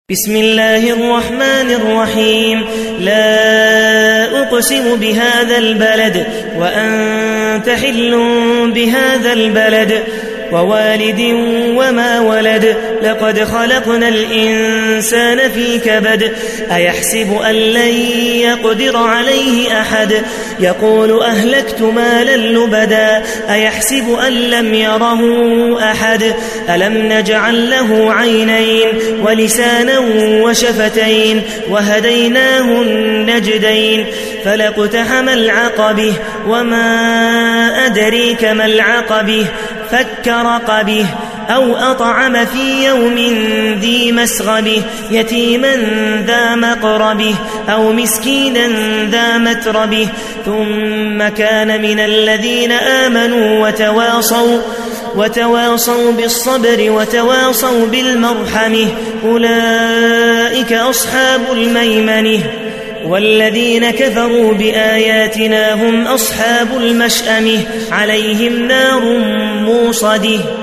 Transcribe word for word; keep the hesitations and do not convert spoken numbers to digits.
بسم الله الرحمن الرحيم. لا أقسم بهذا البلد وأنت حل بهذا البلد ووالد وما ولد. لقد خلقنا الإنسان في كبد. أيحسب أن لن يقدر عليه أحد. يقول أهلكت مالا لبدا. أيحسب أن لم يره أحد. ألم نجعل له عينين ولسانا وشفتين وهديناه النجدين. فلاقتحم العقبة وما أدريك ما العقبة. فك رقبه أو أطعم في يوم ذي مسغبه. يتيما ذا مقربه أو مسكينا ذا متربه. ثم كان من الذين آمنوا وتواصوا وتواصوا بالصبر وتواصوا بالمرحمة. أولئك أصحاب الميمنة. والذين كفروا بآياتنا هم أصحاب المشأمة. عليهم نار موصده.